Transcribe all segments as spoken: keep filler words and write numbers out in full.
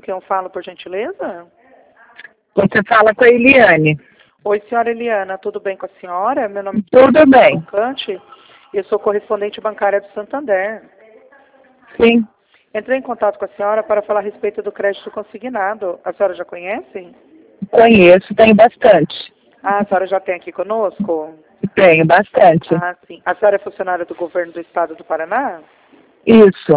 quem eu falo, por gentileza? Você fala com a Eliane. Oi, senhora Eliana, tudo bem com a senhora? Meu nome é Tudo bem. Cante e eu sou correspondente bancária do Santander. Sim, Entrei em contato com a senhora para falar a respeito do crédito consignado. A senhora já conhece? conheço, tenho bastante. Ah, a senhora já tem aqui conosco? Tenho bastante. Ah, sim. A senhora é funcionária do governo do estado do Paraná? Isso.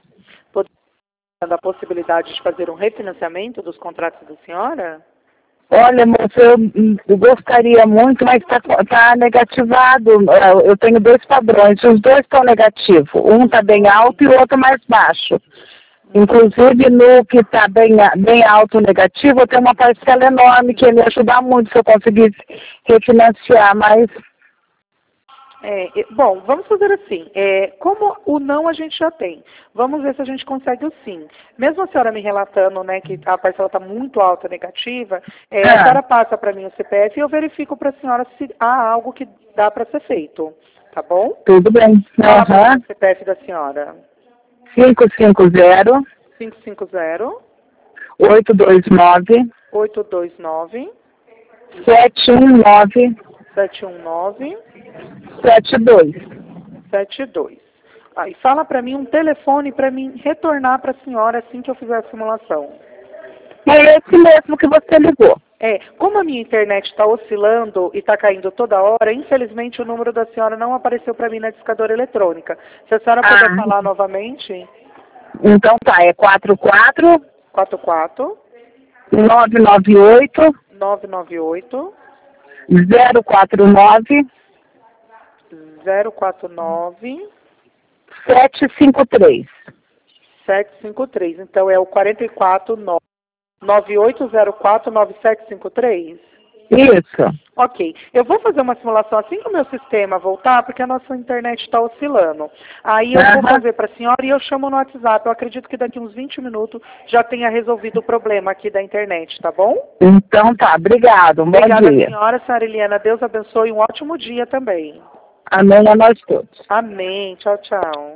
Da possibilidade de fazer um refinanciamento dos contratos da senhora? Olha, moça, eu, eu gostaria muito, mas está tá negativado. Eu tenho dois padrões, os dois estão negativos. Um está bem alto e o outro mais baixo. Inclusive, no que está bem, bem alto negativo, eu tenho uma parcela enorme que ia me ajudar muito se eu conseguisse refinanciar, mas... É, e- bom, vamos fazer assim. É, como o não a gente já tem, vamos ver se a gente consegue o sim. Mesmo a senhora me relatando, né, que a parcela está muito alta, negativa, é, a Ah, senhora passa para mim o C P F e eu verifico para a senhora se há algo que dá para ser feito. Tá bom? tudo bem. Fala para mim Aham. o C P F da senhora. cinco cinco zero, cinco cinco zero, oito dois nove, oito dois nove, sete um nove, sete um nove, sete dois. sete dois. Aí fala para mim um telefone para mim retornar para a senhora assim que eu fizer a simulação. É esse mesmo que você ligou. É, como a minha internet está oscilando e está caindo toda hora, infelizmente o número da senhora não apareceu para mim na discadora eletrônica. Se a senhora puder Ah, falar novamente, então tá, é quatro quatro quatro quatro, nove nove oito, nove nove oito, zero quatro nove, zero quatro nove, sete cinco três. sete cinco três. Então é o quatro quatro nove oito zero quatro nove sete cinco três? Isso. Ok. Eu vou fazer uma simulação assim que o meu sistema voltar, porque a nossa internet está oscilando. Aí eu vou Aham. fazer para a senhora e eu chamo no WhatsApp. Eu acredito que daqui uns vinte minutos já tenha resolvido o problema aqui da internet, tá bom? Então tá, obrigado. Um bom Obrigada, dia. senhora, senhora Eliana. Deus abençoe. Um ótimo dia também. Amém a nós todos. Amém. Tchau, tchau.